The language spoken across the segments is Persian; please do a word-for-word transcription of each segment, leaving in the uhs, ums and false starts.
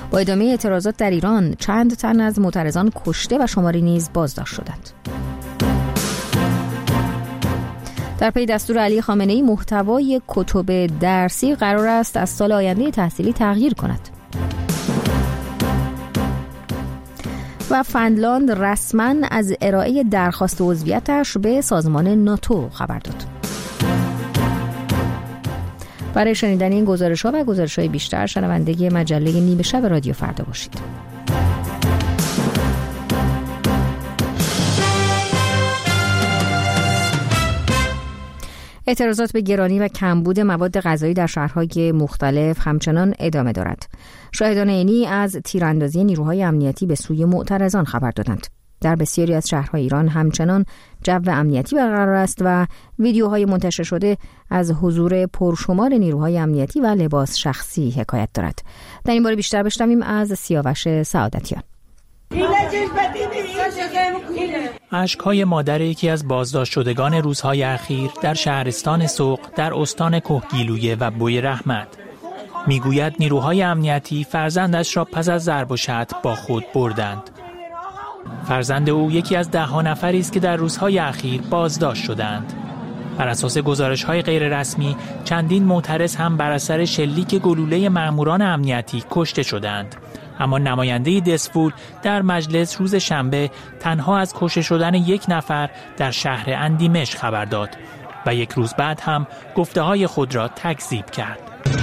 با ادامه اعتراضات در ایران چند تن از معترضان کشته و شماری نیز بازداشت شدند. در پی دستور علی خامنه‌ای محتوای کتب درسی قرار است از سال آینده تحصیلی تغییر کند. و فنلاند رسما از ارائه درخواست عضویتش به سازمان ناتو خبر داد. برای شنیدن این گزارش‌ها و گزارش‌های بیشتر شنونده مجله نیمه شب رادیو فردا باشید. اعتراضات به گرانی و کمبود مواد غذایی در شهرهای مختلف همچنان ادامه دارد. شاهدان عینی از تیراندازی نیروهای امنیتی به سوی معترضان خبر دادند. در بسیاری از شهرهای ایران همچنان جو امنیتی برقرار است و ویدیوهای منتشر شده از حضور پرشمار نیروهای امنیتی و لباس شخصی حکایت دارد. در این باره بیشتر بشنویم از سیاوش سعادتیان. اشک‌های مادر یکی از بازداشت شدگان روزهای اخیر در شهرستان سوق در استان کهگیلویه و بوی رحمت میگوید نیروهای امنیتی فرزندش را پس از ضرب و شتم با خود بردند. فرزند او یکی از ده ها نفری است که در روزهای اخیر بازداشت شدند. بر اساس گزارش‌های غیررسمی چندین معترض هم بر اثر شلیک گلوله مأموران امنیتی کشته شدند. اما نماینده دسفول در مجلس روز شنبه تنها از کشته شدن یک نفر در شهر اندیمش خبر داد و یک روز بعد هم گفته‌های خود را تکذیب کرد.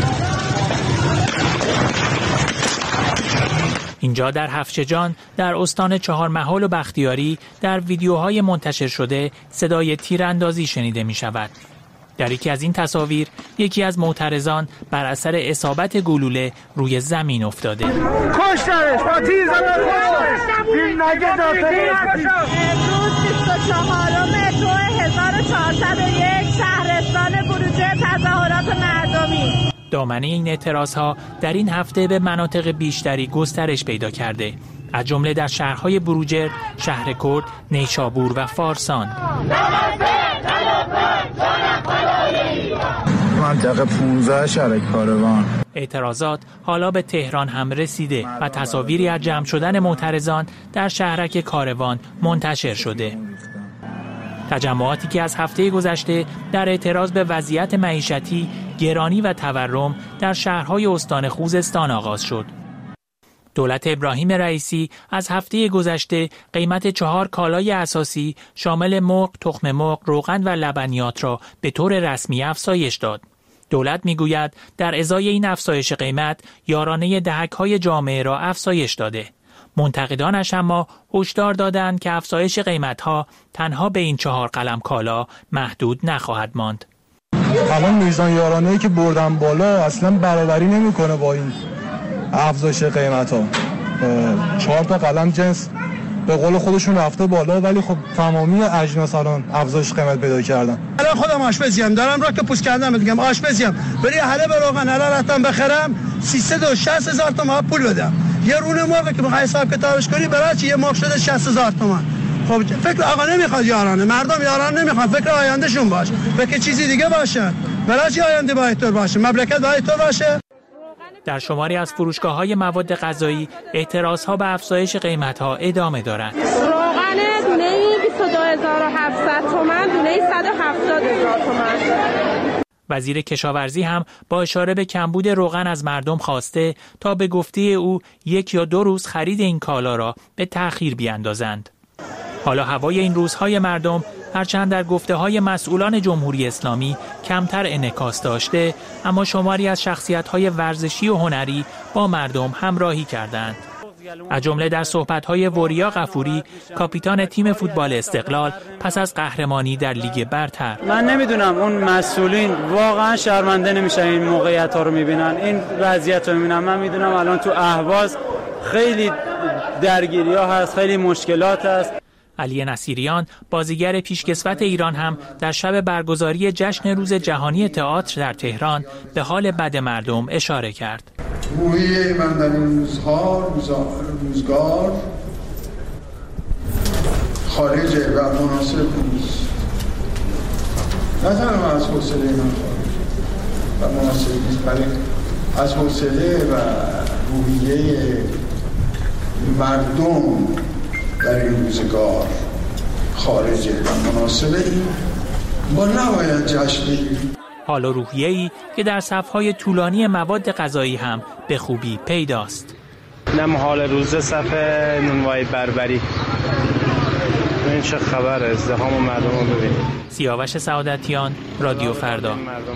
اینجا در هفشجان در استان چهارمحال و بختیاری در ویدیوهای منتشر شده صدای تیراندازی شنیده می شود. در یکی از این تصاویر یکی از معترضان بر اثر اصابت گلوله روی زمین افتاده. کشترش با تیر زدن کشترش این نگه داخلی امروز بیست و چهارم دو هزار و چهارصد و یک شهرستان بروجرد تظاهرات مردمی. دامنه این اعتراضها در این هفته به مناطق بیشتری گسترش پیدا کرده، از جمله در شهرهای بروجرد، شهرکرد، نیشابور و فارسان. منطقه پانزده شهر کاروان. اعتراضات حالا به تهران هم رسیده و تصاویری از جمع شدن معترضان در شهرک کاروان منتشر شده. تجمعاتی که از هفته گذشته در اعتراض به وضعیت معیشتی، گرانی و تورم در شهرهای استان خوزستان آغاز شد. دولت ابراهیم رئیسی از هفته گذشته قیمت چهار کالای اساسی شامل مرغ، تخم مرغ، روغن و لبنیات را به طور رسمی افزایش داد. دولت میگوید در ازای این افزایش قیمت یارانه دهک‌های جامعه را افزایش داده. منتقدانش اما هشدار دادند که افزایش قیمت‌ها تنها به این چهار قلم کالا محدود نخواهد ماند. الان میزان یارانه‌ای که بردن بالا اصلا برابری نمی‌کنه با این افزایش قیمت‌ها. چهار تا قلم جنس به قول خودشون رفته بالا، ولی خب تمامی اجناس الان افزایش قیمت پیدا کردن. الان خودم آشپزیم، دارم را که پوست کردم میگم آشپزیم، ولی حالا به روغن حالا رفتم بخرم سیصد و شصت هزار تومان پول بدم. یه رونه مرغ که بخوای حساب کتابش کنی برای چی یه مرغ شده شصت هزار تومان. خب فکر آقا نمیخواد یارانه، مردم یارانه نمیخواد، فکر آیندهشون باشه، فکر چیزی دیگه باشه. برای چی آینده باید طور باشه، مملکت باید طور باشه. در شماری از فروشگاه‌های مواد غذایی اعتراض‌ها به افزایش قیمت‌ها ادامه دارد. روغن دونه‌ای بیست و دو هزار و هفتصد تومان، دونه‌ای صد و هفتاد هزار تومان. وزیر کشاورزی هم با اشاره به کمبود روغن از مردم خواسته تا به گفته او یک یا دو روز خرید این کالا را به تأخیر بیاندازند. حالا هوای این روزهای مردم هرچند در گفته‌های مسئولان جمهوری اسلامی کمتر انعکاس داشته، اما شماری از شخصیت‌های ورزشی و هنری با مردم همراهی کردند. از جمله در صحبت‌های وریا غفوری، کاپیتان تیم فوتبال استقلال پس از قهرمانی در لیگ برتر. من نمیدونم اون مسئولین واقعا شرمنده نمیشن این موقعیت‌ها رو میبینن، این وضعیت رو میبینن. من میدونم الان تو اهواز خیلی درگیری‌ها هست، خیلی مشکلات هست. علی نصیریان بازیگر پیشکسوت ایران هم در شب برگزاری جشن روز جهانی تئاتر در تهران به حال بد مردم اشاره کرد. روحیه من در این روزها روزگار خارجه و مناسب نیست. نه تنها از حوصله من خارج و مناسب نیست، بلکه از حوصله و روحیه مردم در این روزگار خارجه و مناسبه این ما نباید جشن بگیریم. حال و روحیه‌ای که در صف‌های طولانی مواد غذایی هم به خوبی پیداست. نم حال روز صفحه نونوای بربری. این چه خبره؟ ازدحام مردم رو ببینید. سیاوش سعادتیان، رادیو فردا.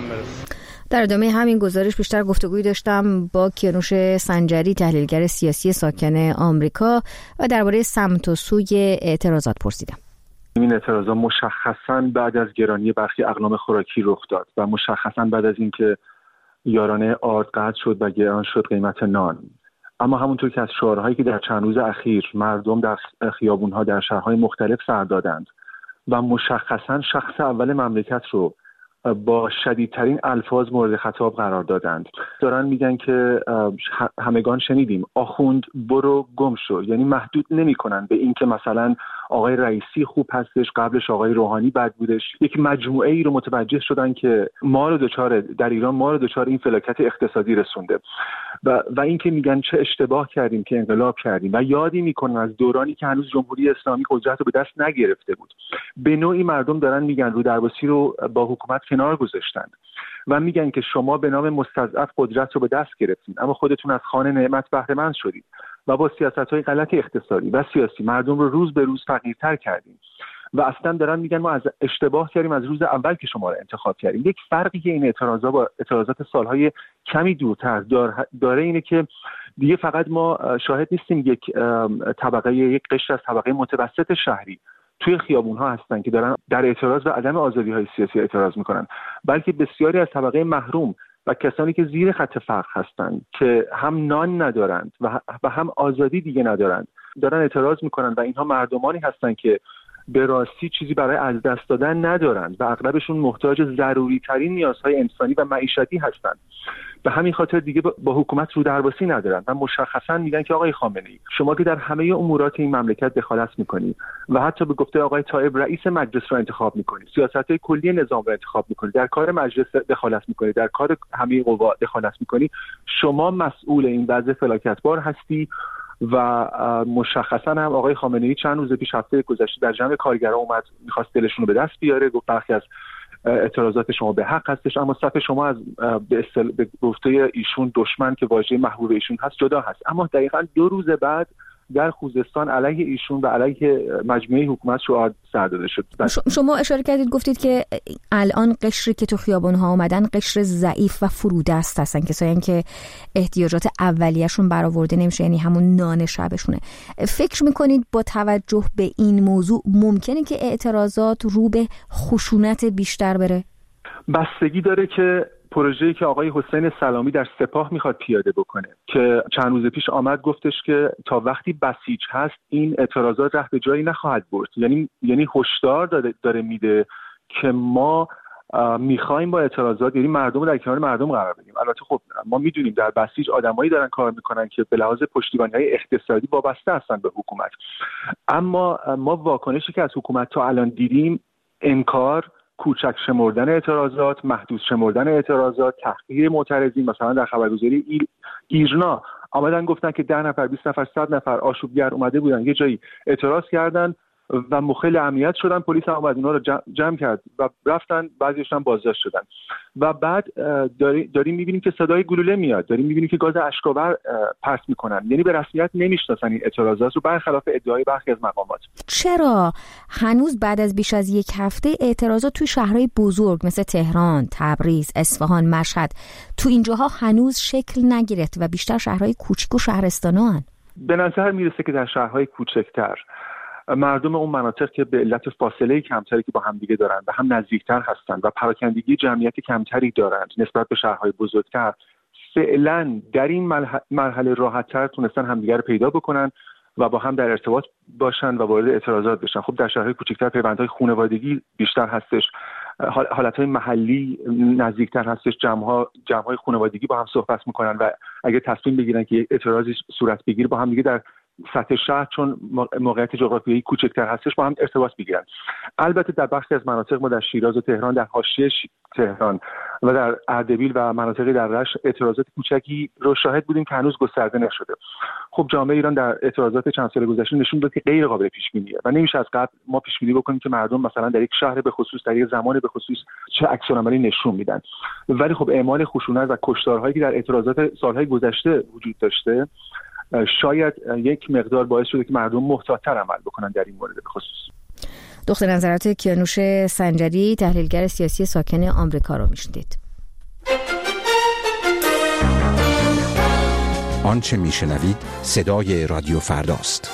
در ادامه همین گزارش بیشتر گفتگوی داشتم با کیانوش سنجری، تحلیلگر سیاسی ساکن آمریکا، و درباره سمت و سوی اعتراضات پرسیدم. این اعتراضات مشخصاً بعد از گرانی برخی اقلام خوراکی رخ داد و مشخصاً بعد از اینکه یارانه آرد قطع شد و گران شد قیمت نان. اما همونطور که از شعارهایی که در چند روز اخیر مردم در خیابون‌ها در شهرهای مختلف سر دادند و مشخصاً شخص اول مملکت رو با شدیدترین الفاظ مورد خطاب قرار دادند، دارن میگن که همگان شنیدیم آخوند برو گم شو، یعنی محدود نمیکنن به این که مثلا آقای رئیسی خوب هستش، قبلش آقای روحانی بد بودش. یک مجموعه ای رو متوجه شدن که ما رو دچار در ایران ما رو دچار این فلاکت اقتصادی رسونده و و اینکه میگن چه اشتباه کردیم که انقلاب کردیم و یادی میکنن از دورانی که هنوز جمهوری اسلامی قدرت رو به دست نگرفته بود. به نوعی مردم دارن میگن رو درباسی رو با حکومت کنار گذاشتند و میگن که شما به نام مستضعف قدرت رو به دست گرفتین اما خودتون از خوان نعمت بهره مند شدید و با سیاست‌های غلط اقتصادی و سیاسی مردم رو روز به روز فقیرتر کردیم و اصلا دارن میگن ما از اشتباه کردیم از روز اول که شما رو انتخاب کردیم. یک فرقی که این اعتراضات با اعتراضات سالهای کمی دورتر داره اینه که دیگه فقط ما شاهد نیستیم یک طبقه یک قشر از طبقه متوسط شهری توی خیابون‌ها هستن که دارن در اعتراض و عدم آزادی‌های سیاسی اعتراض میکنن، بلکه بسیاری از طبقه محروم و کسانی که زیر خط فقر هستند که هم نان ندارند و هم آزادی دیگه ندارند دارن اعتراض میکنن و اینها مردمانی هستند که به راستی چیزی برای از دست دادن ندارند و اغلبشون محتاج ضروری ترین نیازهای انسانی و معیشتی هستند. به همین خاطر دیگه با حکومت رو درباسی ندارن و مشخصا میگن که آقای خامنه‌ای شما که در همه امورات این مملکت دخالت میکنی و حتی به گفته آقای طایب رئیس مجلس رو انتخاب میکنی، سیاست‌های کلی نظام رو انتخاب میکنی، در کار مجلس دخالت میکنی، در کار همه قوا دخالت میکنی، شما مسئول این وضع فلاکتبار هستی. و مشخصا هم آقای خامنه‌ای چند روز پیش هفته گذشته در جمع کارگران اومد میخواست دلشون رو به دست بیاره، گفت برخی از اعتراضات شما به حق هستش اما صف شما از به اصطلاح به گفته ایشون دشمن که واژه محبوب ایشون هست جدا هست. اما دقیقاً دو روز بعد در خوزستان علیه ایشون و علیه مجموعه حکومت شعار سر داده شد. شما اشاره کردید گفتید که الان قشری که تو خیابان‌ها اومدن قشر ضعیف و فرودست هستن، کسایی که احتیاجات اولیه‌شون برآورده نمیشه، یعنی همون نان شبشونه. فکر میکنید با توجه به این موضوع ممکنه که اعتراضات رو به خشونت بیشتر بره؟ بستگی داره که پروژه‌ای که آقای حسین سلامی در سپاه میخواد پیاده بکنه که چند روز پیش آمد گفتش که تا وقتی بسیج هست این اعتراضات ره به جایی نخواهد برد، یعنی یعنی هشدار داره, داره میده که ما میخوایم با اعتراضات یعنی مردم رو در کنار مردم قرار بدیم. البته خب ما میدونیم در بسیج آدمایی دارن کار میکنن که به لحاظ پشتیبانی‌های اقتصادی وابسته هستن به حکومت، اما ما واکنشی که از حکومت تا الان دیدیم انکار، کوچک شمردن اعتراضات، محدود شمردن اعتراضات، تحقیر معترضین. مثلا در خبرگزاری ایل... ایرنا آمدن گفتن که ده نفر بیست نفر صد نفر آشوبگر اومده بودن یه جایی اعتراض کردن و مخل امنیت شدن، پلیس هم اومد اونا رو جمع کرد و رفتن، بعضیشون هم بازداشت شدن و بعد داریم داری میبینیم که صدای گلوله میاد، داریم میبینیم که گاز اشک‌آور پرت میکنن، یعنی به رسمیت نمیشناسن این اعتراضات رو برخلاف ادعای برخی از مقامات. چرا هنوز بعد از بیش از یک هفته اعتراضات توی شهرهای بزرگ مثل تهران، تبریز، اصفهان، مشهد تو اینجاها هنوز شکل نگرفت و بیشتر شهرهای کوچیک و شهرستان‌هان؟ به نظر میرسه که در شهرهای کوچکتر مردم اون مناطق که به علت فاصله کمتری که با هم دیگه دارن و هم نزدیکتر هستن و پراکندگی جمعیت کمتری دارند نسبت به شهرهای بزرگتر، فعلا در این مرحله راحت‌تر تونستن همدیگه رو پیدا بکنن و با هم در ارتباط باشن و وارد اعتراضات بشن. خب در شهرهای کوچکتر پیوندهای خانوادگی بیشتر هستش، حالتهای محلی نزدیکتر هستش، جمع‌ها جمع‌های خانوادگی با هم صحبت میکنن و اگه تصمیم بگیرن که اعتراضی صورت بگیره با هم دیگه در سطح شهر چون موقعیت جغرافیایی کوچکتر هستش با هم ارتباط میگیرن. البته در بخشی از مناطق ما در شیراز و تهران، در حاشیه تهران و در اردبیل و مناطقی در رشت اعتراضات کوچکی رو شاهد بودیم که هنوز گسترده نشده. خب جامعه ایران در اعتراضات چند سال گذشته نشون داد که غیر قابل پیش بینیه و نمیشه از قبل ما پیش بینی بکنیم که مردم مثلا در یک شهر به خصوص در یک زمان به خصوص چه عکس‌العملی نشون میدن. ولی خب اعمال خشونت و کشتارهایی که در اعتراضات سالهای گذشته وجود داشته شاید یک مقدار باعث شده که مردم محتاط‌تر عمل بکنن در این مورد به خصوص. دکتر نظرات کیانوش سنجری، تحلیلگر سیاسی ساکن آمریکا رو میشنید. آنچه میشنوید صدای رادیو فرداست.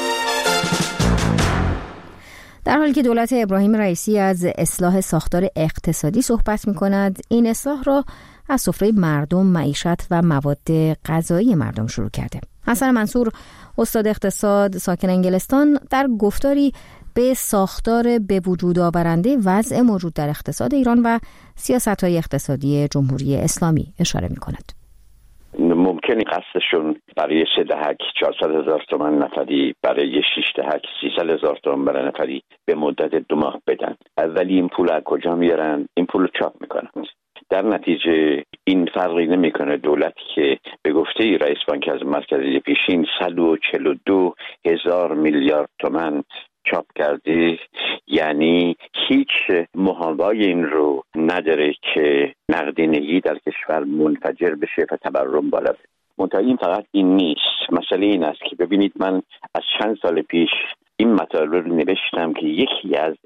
در حالی که دولت ابراهیم رئیسی از اصلاح ساختار اقتصادی صحبت می‌کند، این اصلاح را از سفره مردم، معیشت و مواد غذایی مردم شروع کرده. حسن منصور، استاد اقتصاد ساکن انگلستان، در گفتاری به ساختار به وجود آورنده وضع موجود در اقتصاد ایران و سیاست‌های اقتصادی جمهوری اسلامی اشاره می‌کند. ممکنه قصدشون برای سه دهک چهارصد هزار تومان نفری، برای شش دهک سیصد هزار تومان برای نفری به مدت دو ماه بدن، ولی این پول از کجا میارن؟ این پول رو چاپ میکنن. در نتیجه این فرقی نمیکنه دولتی که به گفته رئیس بانک از مرکزی پیشین صد و چهل و دو هزار میلیارد تومان چاپ کرده، یعنی هیچ محابای این رو نداره که نقدینگی در کشور منفجر بشه و تورم بالا بره. منتها این فقط این نیست. مسئله این است که ببینید، من از چند سال پیش این مطالب رو نوشتم که یکی از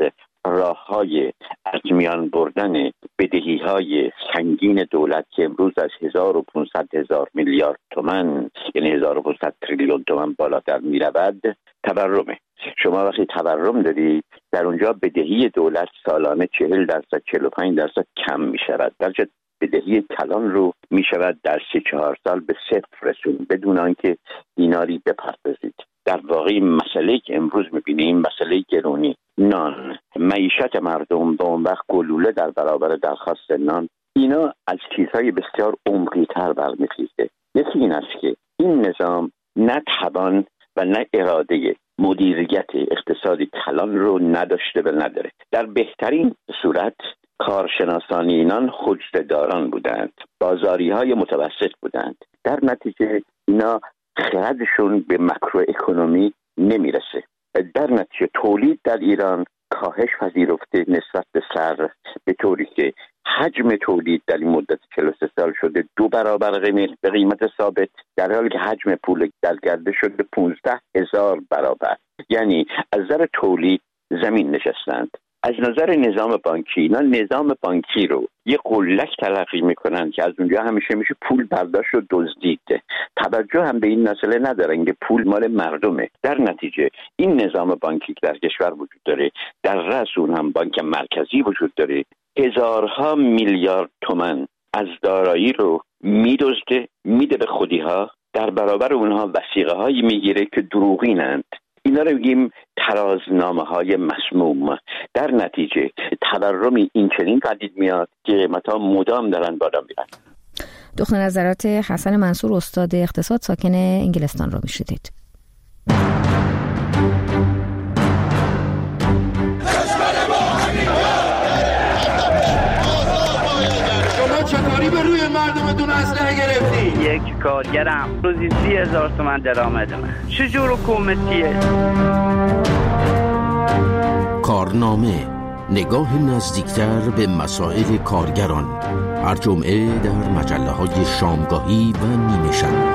راه‌های از میان بردن بدهی‌های سنگین دولت که امروز از هزار و پانصد هزار میلیارد تومان، یعنی هزار و پانصد تریلیون تومان بالاتر می‌رود، تورمه. شما وقتی تورم داری، در اونجا بدهی دولت سالانه چهل درصد چهل و پنج درصد کم می شود، درجه بدهی کلان رو می شود در سه چهار سال به صفر رسون بدون آنکه دیناری بپردازید. در واقع مسئله که امروز می بینیم، مسئله گرونی نان، معیشت مردم به اون وقت گلوله در برابر درخواست نان، اینا از چیزهای بسیار عمقی تر برمیخیزه. یکی این است که این نظام نه توان و نه اراده مدیریت اقتصادی کلان رو نداشته و نداره. در بهترین صورت کارشناسان اینان حجره‌داران بودند، بازاری های متوسط بودند. در نتیجه اینا خردشون به ماکرو اکونومی نمیرسه. در نتیجه تولید در ایران کاهش پذیرفته نسبت به سر، به طوری که حجم تولید در این مدت چهل و سه سال شده دو برابر به قیمت ثابت، در حالی که حجم پول در گردش شده پانزده هزار برابر. یعنی از نظر تولید زمین نشستند. از نظر نظام بانکی، اینا نظام بانکی رو یه قلک تلقی میکنن که از اونجا همیشه میشه پول برداشت و دزدید. توجه هم به این مسئله ندارن که پول مال مردمه. در نتیجه این نظام بانکی که در کشور وجود داره، در رأس اون هم بانک مرکزی وجود داره، هزارها میلیارد تومان از دارایی رو میدزده، میده به خودی‌ها، در برابر اونها وثیقه هایی میگیره که دروغینند. اینا رو بگیم ترازنامه‌های مسموم. در نتیجه تورمی این چنین پدید میاد که قیمت‌ها مدام دارن بالا میرن. دکتر نظرات حسن منصور، استاد اقتصاد ساکن انگلستان رو میشنید. چطوری به روی مردمتون اسلحه گرفتی؟ یک کارگرم روزی سی هزار تومن درآمد من. چجور حکومتیه؟ کارنامه، نگاه نزدیکتر به مسائل کارگران، هر جمعه در مجله‌های شامگاهی و نیمه شب.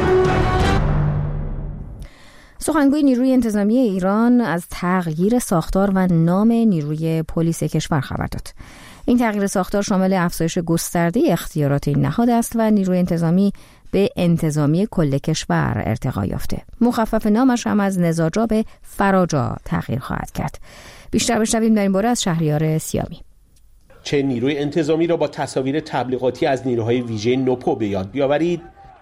سخنگوی نیروی انتظامی ایران از تغییر ساختار و نام نیروی پلیس کشور خبر داد. این تغییر ساختار شامل افزایش گسترده اختیارات این نهاد است و نیروی انتظامی به انتظامی کل کشور ارتقا یافته. مخفف نامش هم از نزاجا به فراجا تغییر خواهد کرد. بیشتر بشنویم در این باره از شهریار سیامی. چه نیروی انتظامی را با تصاویر تبلیغاتی از نیروهای ویژه نوپو به یاد بیاورید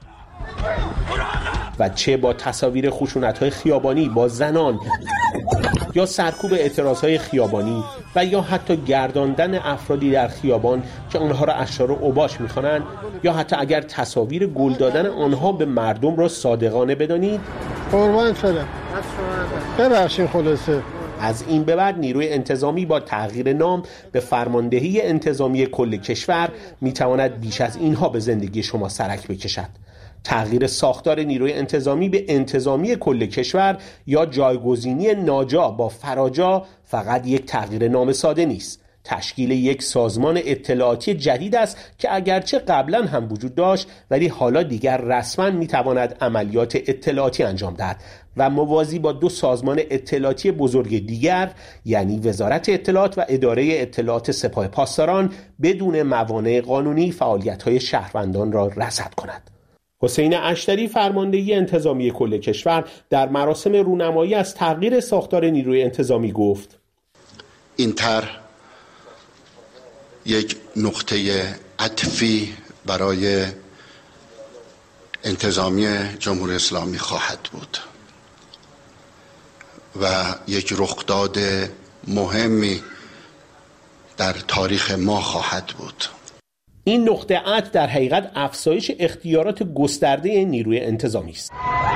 و چه با تصاویر خشونت‌های خیابانی با زنان یا سرکوب اعتراضهای خیابانی و یا حتی گرداندن افرادی در خیابان که آنها را اشرار اوباش می‌خوانند، یا حتی اگر تصاویر گل دادن آنها به مردم را صادقانه بدانید. قربان شدم. ببخشید خلاصه از این به بعد نیروی انتظامی با تغییر نام به فرماندهی انتظامی کل کشور میتواند بیش از اینها به زندگی شما سرک بکشد. تغییر ساختار نیروی انتظامی به انتظامی کل کشور یا جایگزینی ناجا با فراجا فقط یک تغییر نام ساده نیست. تشکیل یک سازمان اطلاعاتی جدید است که اگرچه قبلا هم وجود داشت ولی حالا دیگر رسما میتواند عملیات اطلاعاتی انجام دهد و موازی با دو سازمان اطلاعاتی بزرگ دیگر یعنی وزارت اطلاعات و اداره اطلاعات سپاه پاسداران بدون موانع قانونی فعالیت‌های شهروندان را رصد کند. حسین اشتری فرماندهی انتظامی کل کشور در مراسم رونمایی از تغییر ساختار نیروی انتظامی گفت: این طرح یک نقطه عطفی برای انتظامی جمهوری اسلامی خواهد بود و یک رخداد مهمی در تاریخ ما خواهد بود. این نقطه عطف در حقیقت افزایش اختیارات گسترده نیروی انتظامی است.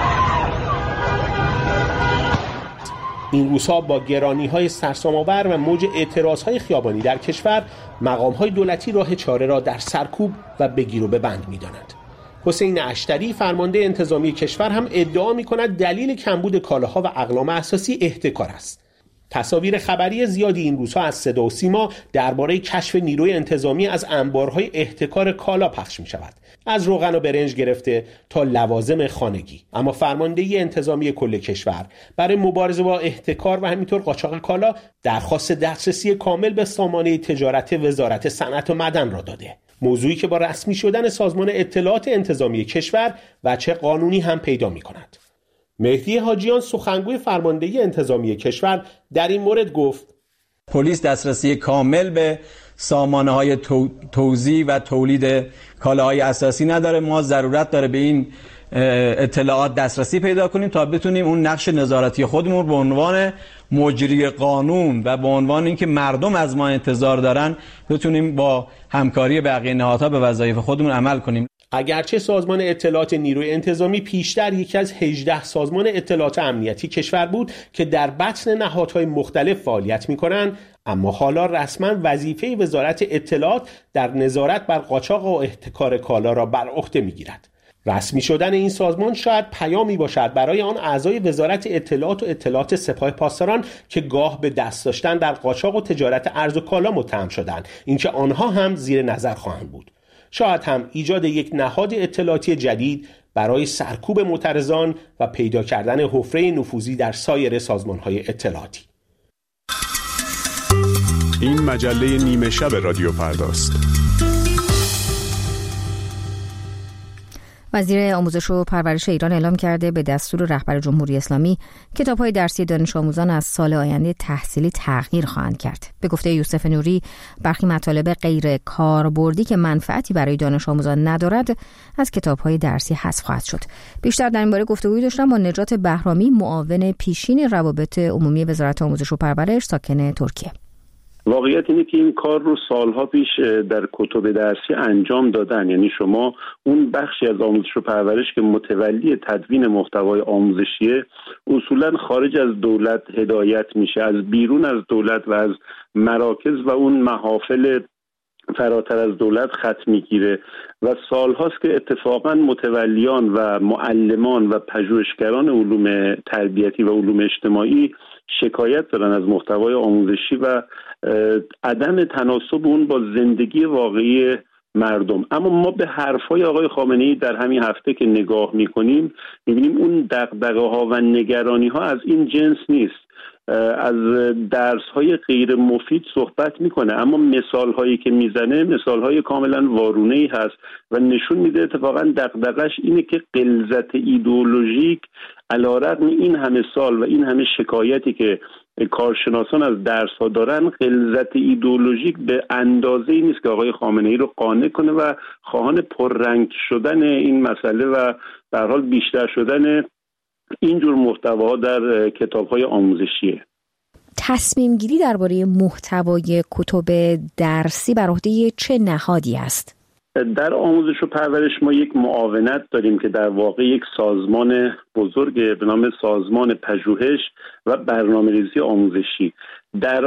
این روزها با گرانی‌های سرسام‌آور و موج اعتراض‌های خیابانی در کشور، مقام‌های دولتی راه چاره را در سرکوب و بگیر و ببند می‌دانند. حسین اشتری فرمانده انتظامی کشور هم ادعا می‌کند دلیل کمبود کالاها و اقلام اساسی احتکار است. تصاویر خبری زیادی این روزها از صدا و سیما درباره کشف نیروی انتظامی از انبارهای احتکار کالا پخش می شود، از روغن و برنج گرفته تا لوازم خانگی. اما فرماندهی انتظامی کل کشور برای مبارزه با احتکار و همینطور قاچاق کالا درخواست دسترسی کامل به سامانه تجارت وزارت صنعت و معدن را داده، موضوعی که با رسمی شدن سازمان اطلاعات انتظامی کشور وجه قانونی هم پیدا می کند. مهدی حاجیان سخنگوی فرماندهی انتظامی کشور در این مورد گفت: پلیس دسترسی کامل به سامانه‌های تو، توزیع و تولید کالاهای اساسی نداره. ما ضرورت داره به این اطلاعات دسترسی پیدا کنیم تا بتونیم اون نقش نظارتی خودمون به عنوان مجری قانون و به عنوان اینکه مردم از ما انتظار دارن بتونیم با همکاری بقیه نهادها به وظایف خودمون عمل کنیم. اگرچه سازمان اطلاعات نیروی انتظامی پیشتر یکی از هجده سازمان اطلاعات امنیتی کشور بود که در بطن نهادهای مختلف فعالیت می‌کنند، اما حالا رسما وظیفه وزارت اطلاعات در نظارت بر قاچاق و احتکار کالا را بر عهده می‌گیرد. رسمی شدن این سازمان شاید پیامی باشد برای آن اعضای وزارت اطلاعات و اطلاعات سپاه پاسداران که گاه به دست داشتن در قاچاق و تجارت ارز و کالا متهم شدند، اینکه آنها هم زیر نظر خواهند بود. شاید هم ایجاد یک نهاد اطلاعاتی جدید برای سرکوب معترضان و پیدا کردن حفره نفوذی در سایر سازمان‌های اطلاعاتی. این مجله نیمه شب رادیو فرداست. وزیر آموزش و پرورش ایران اعلام کرده به دستور رهبر جمهوری اسلامی کتاب‌های درسی دانش آموزان از سال آینده تحصیلی تغییر خواهند کرد. به گفته یوسف نوری، برخی مطالب غیر کاربردی که منفعتی برای دانش آموزان ندارد از کتاب‌های درسی حذف خواهد شد. بیشتر در این باره گفتگوی داشتم با نجات بهرامی، معاون پیشین روابط عمومی وزارت آموزش و پرورش ساکن ترکیه. واقعیت اینه که این کار رو سالها پیش در کتب درسی انجام دادن، یعنی شما اون بخشی از آموزش و پرورش که متولی تدوین محتوای آموزشیه اصولا خارج از دولت هدایت میشه، از بیرون از دولت و از مراکز و اون محافل فراتر از دولت خط میگیره و سالهاست که اتفاقا متولیان و معلمان و پژوهشگران علوم تربیتی و علوم اجتماعی شکایت دارن از محتوای آموزشی و عدم تناسب اون با زندگی واقعی مردم. اما ما به حرفای آقای خامنه‌ای در همین هفته که نگاه میکنیم میبینیم اون دغدغه ها و نگرانی ها از این جنس نیست. از درس های غیر مفید صحبت میکنه، اما مثال هایی که میزنه مثال های کاملا وارونه‌ای هست و نشون میده اتفاقا دغدغش اینه که غلظت ایدئولوژیک علیرغم این همه سال و این همه شکایتی که کارشناسان از درس ها دارن، غلظت ایدئولوژیک به اندازه‌ای نیست که آقای خامنه‌ای رو قانع کنه و خواهان پررنگ شدن این مسئله و به هر حال بیشتر شدن اینجور محتواها در کتاب‌های آموزشیه. تصمیم گیری درباره محتوای کتب درسی بر عهده چه نهادی است؟ در آموزش و پرورش ما یک معاونت داریم که در واقع یک سازمان بزرگ به نام سازمان پژوهش و برنامه‌ریزی آموزشی در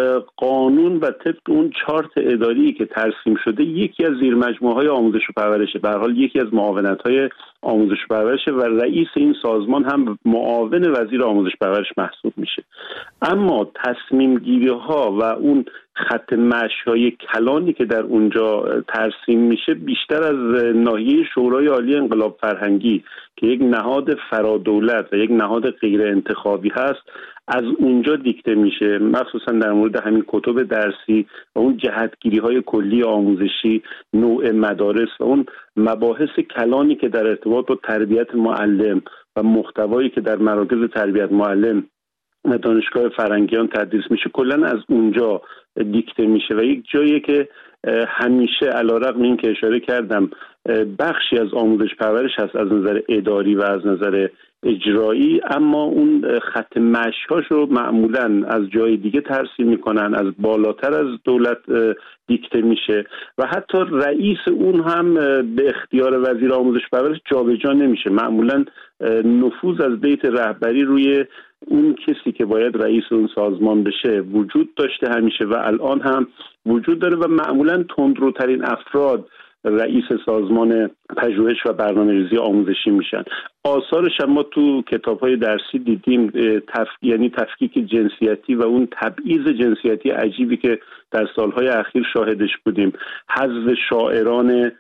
قانون و طبق اون چارت اداری که ترسیم شده یکی از زیرمجموعه‌های آموزش و پرورش، به هر حال یکی از معاونت‌های آموزش و پرورش و رئیس این سازمان هم معاون وزیر آموزش و پرورش محسوب میشه. اما تصمیم گیری ها و اون خط مشی‌های کلانی که در اونجا ترسیم میشه بیشتر از ناحیه شورای عالی انقلاب فرهنگی که یک نهاد فرادولت و یک نهاد غیر انتخابی هست از اونجا دیکته میشه، مخصوصا در مورد همین کتب درسی و اون جهتگیری های کلی آموزشی، نوع مدارس و اون مباحث کلانی که در ارتباط با تربیت معلم و محتوایی که در مراکز تربیت معلم و دانشگاه فرنگیان تدریس میشه کلا از اونجا دیکته میشه و یک جایی که همیشه علیرغم این که اشاره کردم بخشی از آموزش پرورش هست از نظر اداری و از نظر اجرایی، اما اون خط مشی‌هاش رو معمولاً از جای دیگه ترسیم میکنن، از بالاتر از دولت دیکته میشه و حتی رئیس اون هم به اختیار وزیر آموزش پرورش جابجا نمیشه. معمولاً نفوذ از بیت رهبری روی اون کسی که باید رئیس اون سازمان بشه وجود داشته همیشه و الان هم وجود داره و معمولاً تندروترین افراد رئیس سازمان پژوهش و برنامه‌ریزی آموزشی میشن. آثارش هم ما تو کتاب‌های درسی دیدیم، تف... یعنی تفکیک جنسیتی و اون تبعیض جنسیتی عجیبی که در سالهای اخیر شاهدش بودیم، حذف شاعران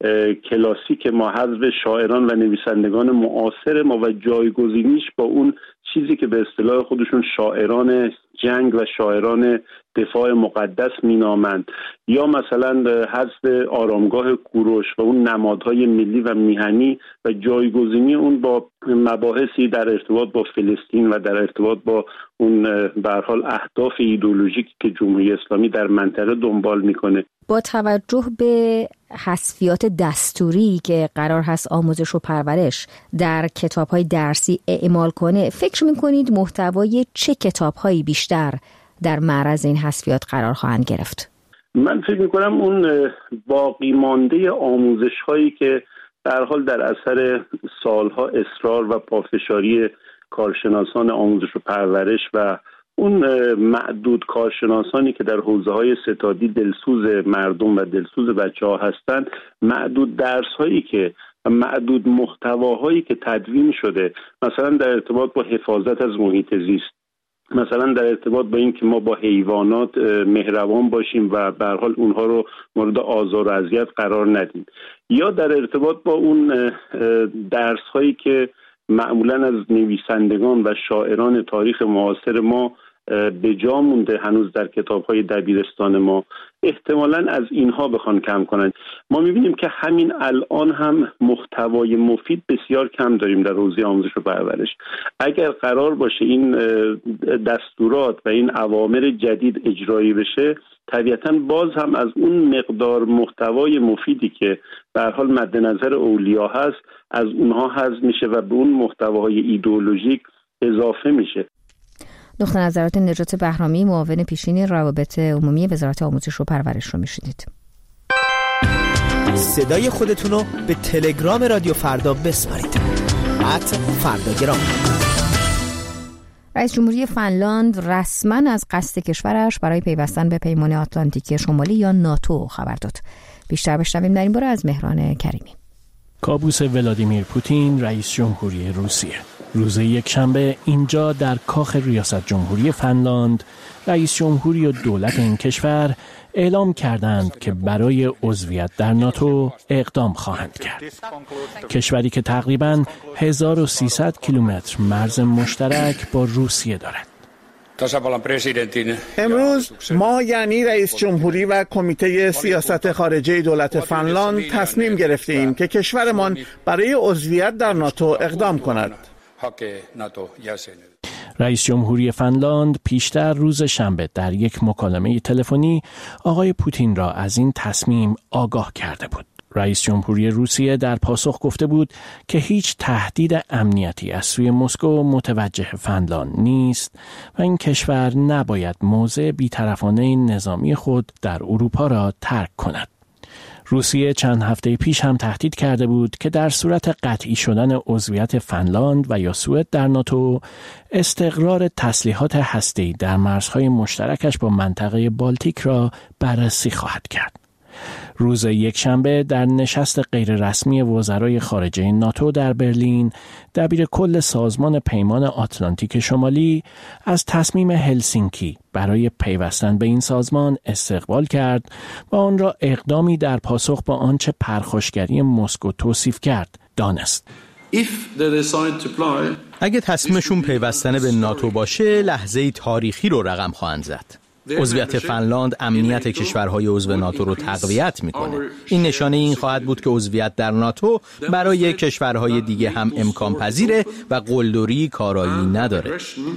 کلاسیک ما، حذف شاعران و نویسندگان معاصر ما و جایگزینیش با اون چیزی که به اصطلاح خودشون شاعران جنگ و شاعران دفاع مقدس مینامند، یا مثلا حذف آرامگاه کوروش و اون نمادهای ملی و میهنی و جایگزینی اون با مباحثی در ارتباط با فلسطین و در ارتباط با اون به هر حال اهداف ایدئولوژیکی که جمهوری اسلامی در منطقه دنبال میکنه. با توجه به حذفیات دستوری که قرار هست آموزش و پرورش در کتاب‌های درسی اعمال کنه، فکر می‌کنید محتوای چه کتاب‌هایی بیشتر در معرض این حذفیات قرار خواهند گرفت؟ من فکر می‌کنم اون باقی مانده آموزش‌هایی که در حال در اثر سالها اصرار و پافشاری کارشناسان آموزش و پرورش و اون معدود کارشناسانی که در حوزه‌های ستادی دلسوز مردم و دلسوز بچه‌ها هستند، معدود درس‌هایی که معدود محتواهایی که تدوین شده، مثلا در ارتباط با حفاظت از محیط زیست، مثلا در ارتباط با این که ما با حیوانات مهربان باشیم و به هر حال اونها رو مورد آزار و اذیت قرار ندیم، یا در ارتباط با اون درس‌هایی که معمولاً از نویسندگان و شاعران تاریخ معاصر ما به جا مونده هنوز در کتاب‌های دبیرستان ما، احتمالاً از اینها بخوان کم کنن. ما می‌بینیم که همین الان هم محتوای مفید بسیار کم داریم در حوزه آموزش و پرورش. اگر قرار باشه این دستورات و این اوامر جدید اجرایی بشه، طبیعتاً باز هم از اون مقدار محتوای مفیدی که به هر حال مد نظر اولیا هست از اونها حذف میشه و به اون محتواهای ایدئولوژیک اضافه میشه. نقطه نظرات نجات بهرامی، معاون پیشین روابط عمومی وزارت آموزش و پرورش رو میشنید. صدای خودتون رو به تلگرام رادیو فردا بسپارید. ات فرداگرام. رئیس جمهوری فنلاند رسما از قصد کشورش برای پیوستن به پیمان آتلانتیکی شمالی یا ناتو خبر داد. بیشتر بشنویم در این باره از مهران کریمی. کابوس ولادیمیر پوتین، رئیس جمهوری روسیه. روز یکشنبه اینجا در کاخ ریاست جمهوری فنلاند، رئیس جمهوری و دولت این کشور اعلام کردند که برای عضویت در ناتو اقدام خواهند کرد. کشوری که تقریباً هزار و سیصد کیلومتر مرز مشترک با روسیه دارد. امروز ما یعنی رئیس جمهوری و کمیته سیاست خارجه دولت فنلاند تصمیم گرفتیم که کشورمان برای عضویت در ناتو اقدام کند. رئیس جمهوری فنلاند پیشتر روز شنبه در یک مکالمه تلفنی آقای پوتین را از این تصمیم آگاه کرده بود. رئیس جمهوری روسیه در پاسخ گفته بود که هیچ تهدید امنیتی از سوی مسکو متوجه فنلاند نیست و این کشور نباید موضع بی‌طرفانه نظامی خود در اروپا را ترک کند. روسیه چند هفته پیش هم تهدید کرده بود که در صورت قطعی شدن عضویت فنلاند و یا سوئد در ناتو، استقرار تسلیحات هسته‌ای در مرزهای مشترکش با منطقه بالتیک را بررسی خواهد کرد. روز یکشنبه در نشست غیررسمی وزرای خارجه ناتو در برلین، دبیر کل سازمان پیمان آتلانتیک شمالی از تصمیم هلسینکی برای پیوستن به این سازمان استقبال کرد و آن را اقدامی در پاسخ به آنچه پرخاشگری مسکو توصیف کرد دانست. اگه تصمیمشون پیوستن به ناتو باشه، لحظه تاریخی رو رقم خواهند زد. عضویت فنلاند امنیت کشورهای عضو ناتو رو تقویت میکنه. این نشانه این خواهد بود که عضویت در ناتو برای کشورهای دیگه هم امکان پذیره و قلدری کارایی نداره.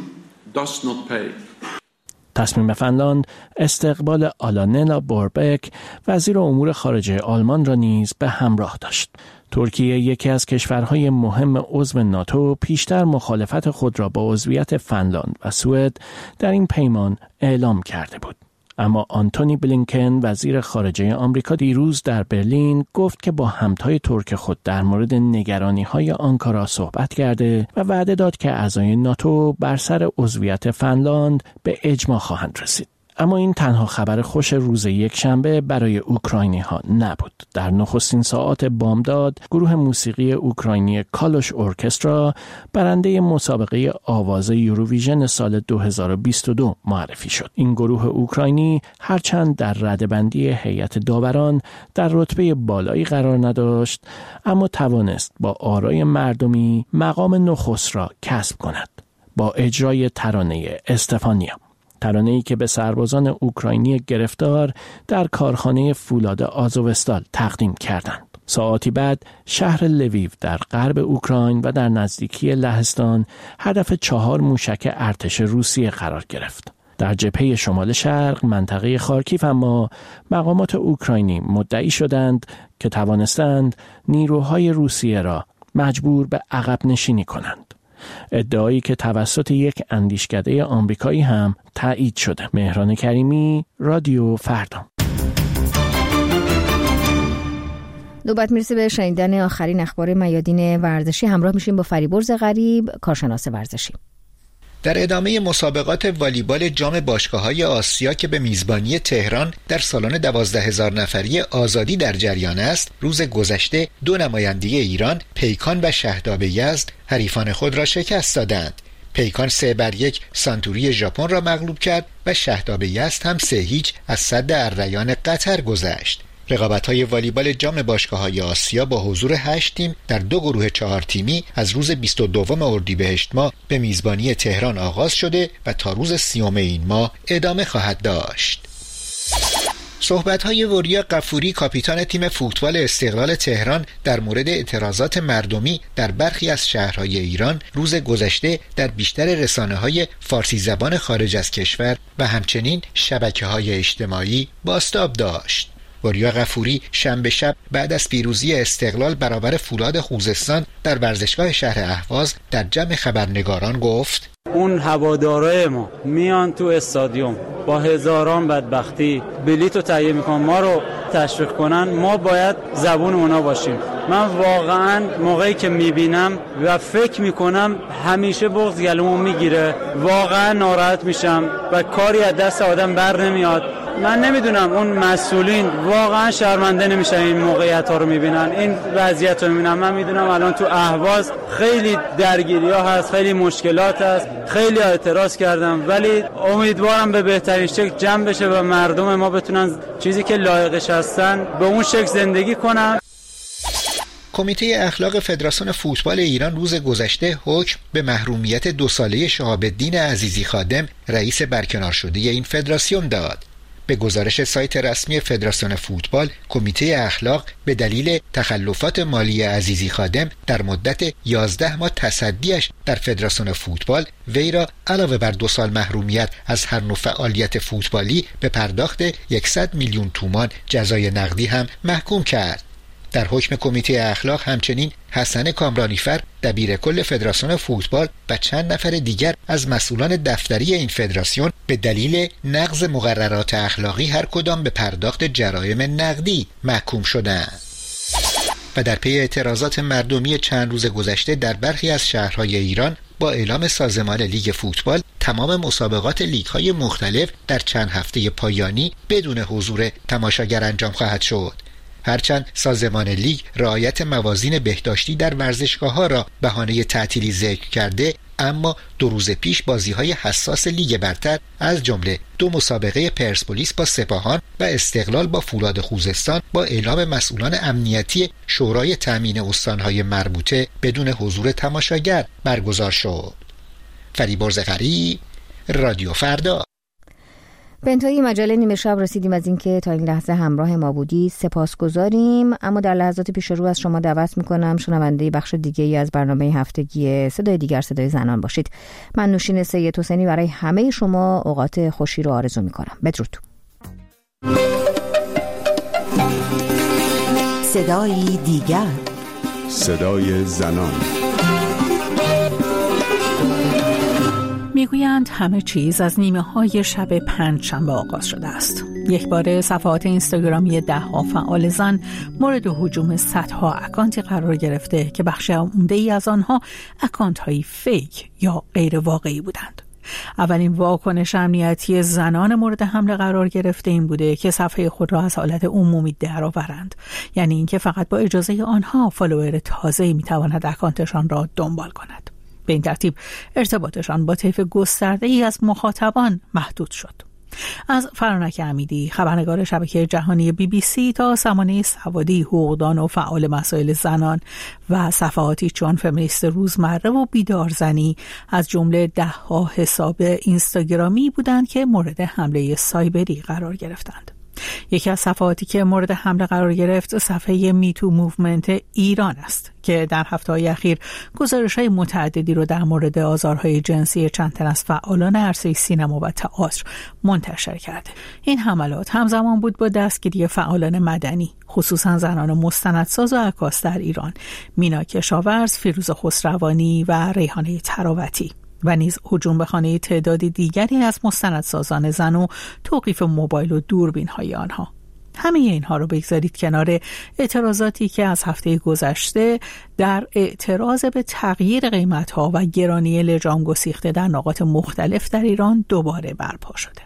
تصمیم فنلاند استقبال آلاننا بوربک، وزیر امور خارجه آلمان را نیز به همراه داشت. ترکیه، یکی از کشورهای مهم عضو ناتو، پیشتر مخالفت خود را با عضویت فنلاند و سوئد در این پیمان اعلام کرده بود. اما آنتونی بلینکن، وزیر خارجه آمریکا، دیروز در برلین گفت که با همتای ترک خود در مورد نگرانی‌های آنکارا صحبت کرده و وعده داد که اعضای ناتو بر سر عضویت فنلاند به اجماع خواهند رسید. اما این تنها خبر خوش روز یکشنبه برای اوکراینی ها نبود. در نخستین ساعات بامداد، گروه موسیقی اوکراینی کالوش ارکسترا برنده مسابقه آواز یوروویژن سال دو هزار و بیست و دو معرفی شد. این گروه اوکراینی هرچند در رده‌بندی هیئت داوران در رتبه بالایی قرار نداشت، اما توانست با آرای مردمی مقام نخست را کسب کند با اجرای ترانه استفانیا. ترانه‌ای که به سربازان اوکراینی گرفتار در کارخانه فولاد آزوستال تقدیم کردند. ساعاتی بعد شهر لویو در غرب اوکراین و در نزدیکی لهستان هدف چهار موشک ارتش روسیه قرار گرفت. در جبهه شمال شرق منطقه خارکیف اما مقامات اوکراینی مدعی شدند که توانستند نیروهای روسیه را مجبور به عقب نشینی کنند. ادعایی که توسط یک اندیشکده آمریکایی هم تایید شده. مهران کریمی، رادیو فردا. نوبت میرسه به شنیدن آخرین اخبار میادین ورزشی. همراه میشیم با فریبرز غریب، کارشناس ورزشی. در ادامه مسابقات والیبال جام باشگاه‌های آسیا که به میزبانی تهران در سالن دوازده هزار نفری آزادی در جریان است، روز گذشته دو نماینده ایران، پیکان و شهداب یزد، حریفان خود را شکست دادند. پیکان سه بر یک سانتوری ژاپن را مغلوب کرد و شهداب یزد هم سه هیچ از سد الریان قطر گذشت. رقابت‌های والیبال جام باشگاه‌های آسیا با حضور هشت تیم در دو گروه چهار تیمی از روز بیست و دوم اردیبهشت ماه به میزبانی تهران آغاز شده و تا روز سیوم این ماه ادامه خواهد داشت. صحبت‌های وریا غفوری، کاپیتان تیم فوتبال استقلال تهران، در مورد اعتراضات مردمی در برخی از شهرهای ایران روز گذشته در بیشتر رسانه‌های فارسی زبان خارج از کشور و همچنین شبکه‌های اجتماعی بازتاب داشت. وریا غفوری شنبه شب بعد از پیروزی استقلال برابر فولاد خوزستان در ورزشگاه شهر اهواز در جمع خبرنگاران گفت: اون هوادارای ما میان تو استادیوم با هزاران بدبختی بلیطو تهیه میکنن، ما رو تشویق کنن، ما باید زبون اونا باشیم. من واقعا موقعی که میبینم و فکر میکنم همیشه بغض گلومو میگیره، واقعا ناراحت میشم و کاری از دست آدم بر نمیاد. من نمیدونم اون مسئولین واقعا شرمنده نمیشن این موقعیت ها رو میبینن، این وضعیت رو میبینن. من میدونم الان تو اهواز خیلی درگیری ها هست، خیلی مشکلات هست، خیلی اعتراض کردم، ولی امیدوارم به بهترین شکل جمع بشه و مردم ما بتونن چیزی که لایقش هستن به اون شکل زندگی کنن. کمیته اخلاق فدراسیون فوتبال ایران روز گذشته حکم به محرومیت دو ساله شهاب الدین عزیزی خادم، رئیس برکنار شده این فدراسیون داد. به گزارش سایت رسمی فدراسیون فوتبال، کمیته اخلاق به دلیل تخلفات مالی عزیزی خادم در مدت یازده ماه تصدیش در فدراسیون فوتبال، وی را علاوه بر دو سال محرومیت از هر نوع فعالیت فوتبالی به پرداخت صد میلیون تومان جزای نقدی هم محکوم کرد. در حکم کمیته اخلاق همچنین حسن کامرانیفر دبیر کل فدراسیون فوتبال و چند نفر دیگر از مسئولان دفتری این فدراسیون به دلیل نقض مقررات اخلاقی هر کدام به پرداخت جرایم نقدی محکوم شدند. و در پی اعتراضات مردمی چند روز گذشته در برخی از شهرهای ایران با اعلام سازمان لیگ فوتبال تمام مسابقات لیگ‌های مختلف در چند هفته پایانی بدون حضور تماشاگر انجام خواهد شد. هرچند سازمان لیگ رعایت موازین بهداشتی در ورزشگاه‌ها را بهانه تعطیلی ذکر کرده، اما دو روز پیش بازی‌های حساس لیگ برتر از جمله دو مسابقه پرسپولیس با سپاهان و استقلال با فولاد خوزستان با اعلام مسئولان امنیتی شورای تامین استان‌های مربوطه بدون حضور تماشاگر برگزار شد. فریبرز غریب، رادیو فردا. به انتهای مجله نیمه شب رسیدیم. از اینکه تا این لحظه همراه ما بودید سپاسگزاریم، اما در لحظات پیش رو از شما دعوت میکنم شنونده بخش دیگه ای از برنامه هفتگی صدای دیگر، صدای زنان باشید. من نوشین سید حسینی برای همه شما اوقات خوشی رو آرزو میکنم. بدرود. صدای دیگر، صدای زنان. میگویند همه چیز از نیمه های شب پنج شنبه آغاز شده است. یک بار صفحات اینستاگرامی ده ها فعال زن مورد هجوم صدها اکانتی قرار گرفته که بخش عمده ای از آنها اکانت های فیک یا غیر واقعی بودند. اولین واکنش امنیتی زنان مورد حمله قرار گرفته این بوده که صفحه خود را از حالت عمومی درآورند، یعنی اینکه فقط با اجازه آنها فالوور تازه‌ای میتواند اکانتشان را دنبال کند. به این ترتیب ارتباطشان با طیف گسترده‌ای از مخاطبان محدود شد. از فرانک امیدی، خبرنگار شبکه جهانی بی بی سی، تا سمانه سوادی، حقوقدان و فعال مسائل زنان و صفحاتی چون فمینیست روزمره و بیدارزنی از جمله ده ها حساب اینستاگرامی بودند که مورد حمله سایبری قرار گرفتند. یکی از صفحاتی که مورد حمله قرار گرفت صفحه میتو موومنت ایران است که در هفته‌های اخیر گزارش‌های متعددی رو در مورد آزارهای جنسی چند تن از فعالان عرصه سینما و تئاتر منتشر کرده. این حملات همزمان بود با دستگیری فعالان مدنی، خصوصا زنان مستندساز و عکاس در ایران، مینا کشاورز، فیروز خسروانی و ریحانه تراوتی، و نیز هجوم به خانه تعدادی دیگری از مستندسازان زن و توقیف موبایل و دوربین‌های آنها. همه اینها رو بگذارید کنار اعتراضاتی که از هفته گذشته در اعتراض به تغییر قیمت‌ها و گرانی لجام گسیخته در نقاط مختلف در ایران دوباره برپا شده.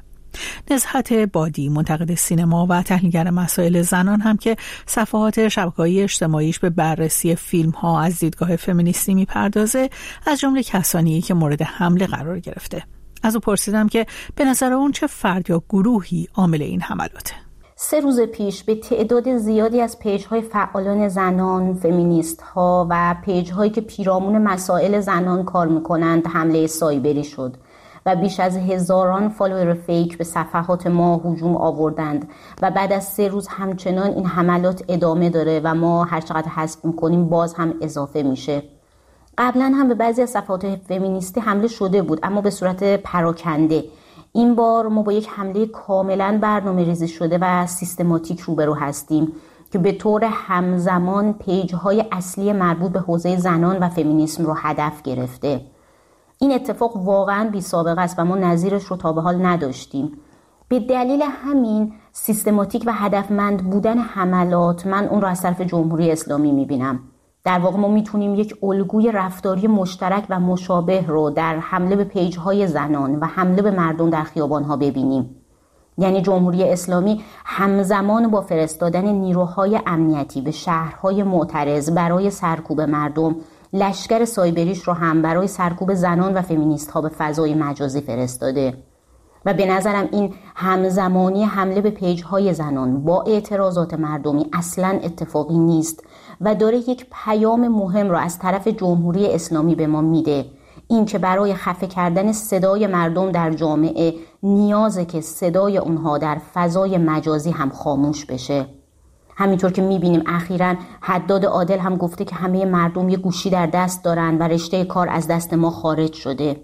نزهت بادی، منتقد سینما و تحلیلگر مسائل زنان، هم که صفحات شبکه‌های اجتماعیش به بررسی فیلم‌ها از دیدگاه فمینیستی می‌پردازه، از جمله کسانی که مورد حمله قرار گرفته. از او پرسیدم که به نظر اون چه فرد یا گروهی عامل این حملاته. سه روز پیش به تعداد زیادی از پیج‌های فعالان زنان، فمینیست‌ها و پیج‌هایی که پیرامون مسائل زنان کار می‌کنند حمله سایبری شد و بیش از هزاران فالوور فیک به صفحات ما هجوم آوردند و بعد از سه روز همچنان این حملات ادامه داره و ما هر چقدر حذف می‌کنیم باز هم اضافه میشه. قبلا هم به بعضی از صفحات فمینیستی حمله شده بود، اما به صورت پراکنده. این بار ما با یک حمله کاملا برنامه ریزی شده و سیستماتیک روبرو هستیم که به طور همزمان پیج‌های اصلی مربوط به حوزه زنان و فمینیسم رو هدف گرفته. این اتفاق واقعا بی سابقه است و ما نظیرش رو تا به حال نداشتیم. به دلیل همین سیستماتیک و هدفمند بودن حملات، من اون رو از طرف جمهوری اسلامی میبینم. در واقع ما میتونیم یک الگوی رفتاری مشترک و مشابه رو در حمله به پیج‌های زنان و حمله به مردم در خیابان‌ها ببینیم. یعنی جمهوری اسلامی همزمان با فرستادن نیروهای امنیتی به شهرهای معترض برای سرکوب مردم، لشکر سایبریش رو هم برای سرکوب زنان و فمینیست ها به فضای مجازی فرستاده. و به نظرم این همزمانی حمله به پیج های زنان با اعتراضات مردمی اصلا اتفاقی نیست و داره یک پیام مهم رو از طرف جمهوری اسلامی به ما میده، این که برای خفه کردن صدای مردم در جامعه نیازه که صدای اونها در فضای مجازی هم خاموش بشه. همینطور که میبینیم اخیراً حداد عادل هم گفته که همه مردم یه گوشی در دست دارن و رشته کار از دست ما خارج شده.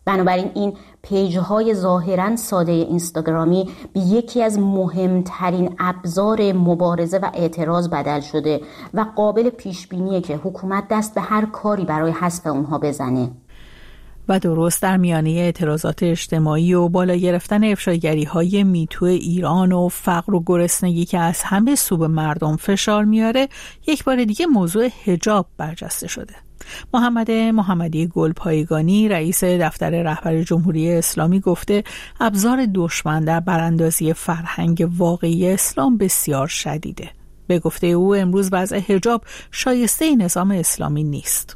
بنابراین این پیج‌های ظاهراً ساده اینستاگرامی به یکی از مهمترین ابزار مبارزه و اعتراض بدل شده و قابل پیش‌بینیه که حکومت دست به هر کاری برای حذف اونها بزنه. و درست در میانه اعتراضات اجتماعی و بالا گرفتن افشاگری‌های میتو ایران و فقر و گرسنگی که از همه سو به مردم فشار میاره، یک بار دیگه موضوع حجاب برجسته شده. محمد محمدی گلپایگانی رئیس دفتر رهبر جمهوری اسلامی گفته ابزار دشمن در براندازی فرهنگ واقعی اسلام بسیار شدیده. به گفته او امروز وضع حجاب شایسته نظام اسلامی نیست.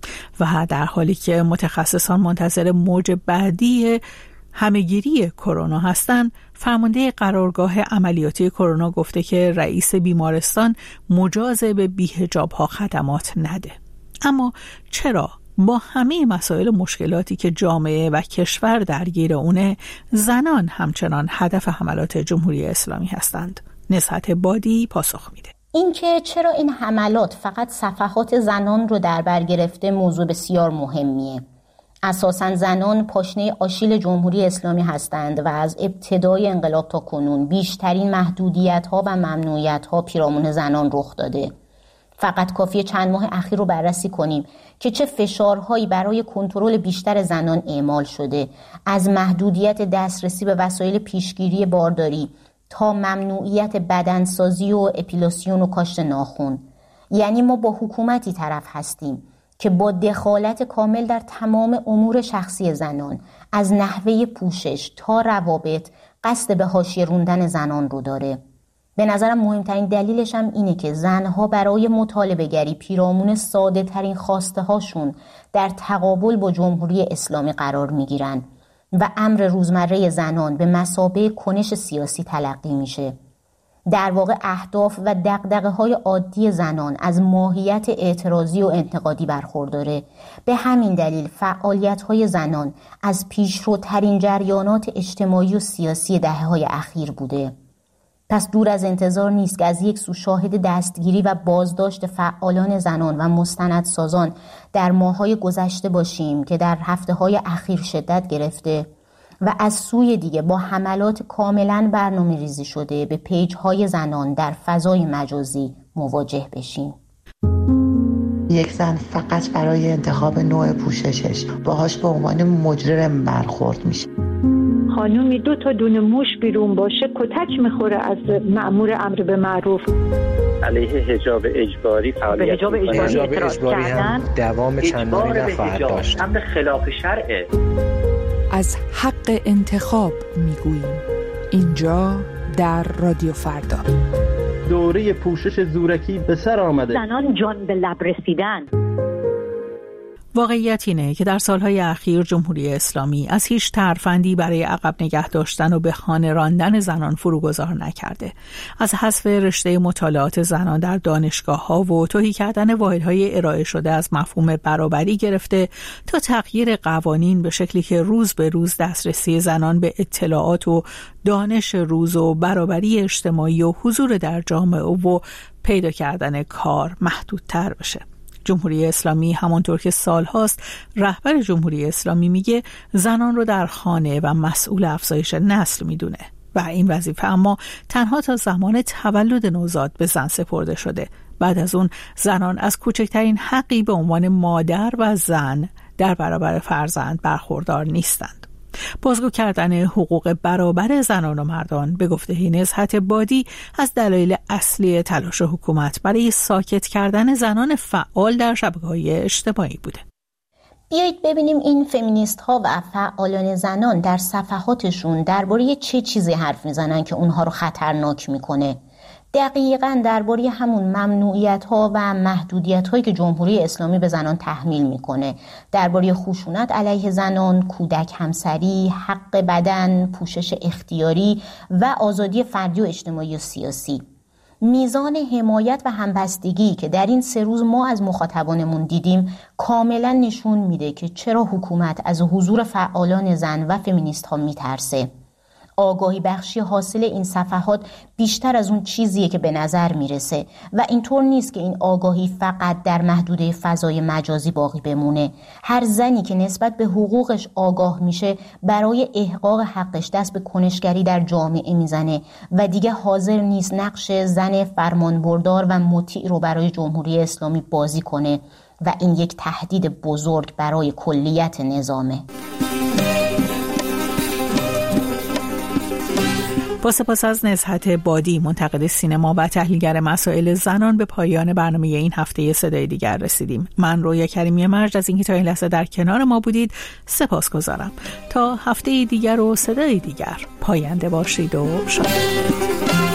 و در حالی که متخصصان منتظر موج بعدی همهگیری کرونا هستند، فرمانده قرارگاه عملیاتی کرونا گفته که رئیس بیمارستان مجاز به بی‌حجاب‌ها خدمات نده. اما چرا با همه مسائل مشکلاتی که جامعه و کشور درگیر اونه، زنان همچنان هدف حملات جمهوری اسلامی هستند؟ نزهت بادی پاسخ میده. اینکه چرا این حملات فقط صفحات زنان رو در بر گرفته موضوع بسیار مهمیه. اساساً زنان پاشنه آشیل جمهوری اسلامی هستند و از ابتدای انقلاب تا کنون بیشترین محدودیت‌ها و ممنوعیت‌ها پیرامون زنان رخ داده. فقط کافیه چند ماه اخیر رو بررسی کنیم که چه فشارهایی برای کنترل بیشتر زنان اعمال شده، از محدودیت دسترسی به وسایل پیشگیری بارداری تا ممنوعیت بدنسازی و اپیلاسیون و کاشت ناخن. یعنی ما با حکومتی طرف هستیم که با دخالت کامل در تمام امور شخصی زنان، از نحوه پوشش تا روابط، قصد به حاشیه روندن زنان رو داره. به نظرم مهمترین دلیلش هم اینه که زنها برای مطالبه گری پیرامون ساده ترین خواسته هاشون در تقابل با جمهوری اسلامی قرار میگیرن و امر روزمره زنان به مثابه کنش سیاسی تلقی میشه. در واقع اهداف و دغدغه‌های عادی زنان از ماهیت اعتراضی و انتقادی برخورداره. به همین دلیل فعالیت‌های زنان از پیشروترین جریانات اجتماعی و سیاسی دهه‌های اخیر بوده. پس دور از انتظار نیست که از یک سو شاهد دستگیری و بازداشت فعالان زنان و مستندسازان در ماه‌های گذشته باشیم که در هفته‌های اخیر شدت گرفته و از سوی دیگه با حملات کاملاً برنامه‌ریزی شده به پیج‌های زنان در فضای مجازی مواجه بشیم. یک زن فقط برای انتخاب نوع پوششش باهاش به عنوان مجرم برخورد میشه. خانومی دو تا دونه موش بیرون باشه کتک میخوره از مأمور امر به معروف. علیه حجاب اجباری فعالیت حجاب اجباری, حجاب اجباری هم دوام چندانی نخواهد داشت. امر خلاف شرعه. از حق انتخاب میگوییم اینجا در رادیو فردا. دوره پوشش زورکی به سر آمده. زنان جان به لب رسیدن. واقعیت اینه که در سالهای اخیر جمهوری اسلامی از هیچ ترفندی برای عقب نگه داشتن و به خانه راندن زنان فروگذار نکرده. از حذف رشته مطالعات زنان در دانشگاه‌ها و تهی کردن واحدهای ارائه شده از مفهوم برابری گرفته تا تغییر قوانین به شکلی که روز به روز دسترسی زنان به اطلاعات و دانش روز و برابری اجتماعی و حضور در جامعه و پیدا کردن کار محدودتر بشه. جمهوری اسلامی همانطور که سالهاست رهبر جمهوری اسلامی میگه زنان رو در خانه و مسئول افزایش نسل میدونه و این وظیفه اما تنها تا زمان تولد نوزاد به زن سپرده شده. بعد از اون زنان از کوچکترین حقی به عنوان مادر و زن در برابر فرزند برخوردار نیستند. بازگو کردن حقوق برابر زنان و مردان به گفته نزهت بادی از دلایل اصلی تلاش حکومت برای ساکت کردن زنان فعال در شبکه‌های اجتماعی بوده. بیایید ببینیم این فمینیست ها و فعالان زنان در صفحاتشون درباره چه چیزی حرف میزنن که اونها رو خطرناک میکنه. دقیقاً درباره همون ممنوعیت ها و محدودیت هایی که جمهوری اسلامی به زنان تحمیل میکنه، درباره خشونت علیه زنان، کودک همسری، حق بدن، پوشش اختیاری و آزادی فردی و اجتماعی و سیاسی. میزان حمایت و همبستگی که در این سه روز ما از مخاطبانمون دیدیم کاملا نشون میده که چرا حکومت از حضور فعالان زن و فمینیست ها میترسه. آگاهی بخشی حاصل این صفحات بیشتر از اون چیزیه که به نظر میرسه و اینطور نیست که این آگاهی فقط در محدوده فضای مجازی باقی بمونه. هر زنی که نسبت به حقوقش آگاه میشه برای احقاق حقش دست به کنشگری در جامعه میزنه و دیگه حاضر نیست نقش زن فرمانبردار و مطیع رو برای جمهوری اسلامی بازی کنه و این یک تهدید بزرگ برای کلیت نظامه. با سپاس از نزهت بادی، منتقد سینما و تحلیلگر مسائل زنان، به پایان برنامه این هفته صدای دیگر رسیدیم. من رویا کریمی مرج از اینکه تا این لحظه در کنار ما بودید سپاسگزارم. تا هفته دیگر و صدای دیگر پاینده باشید و شاد.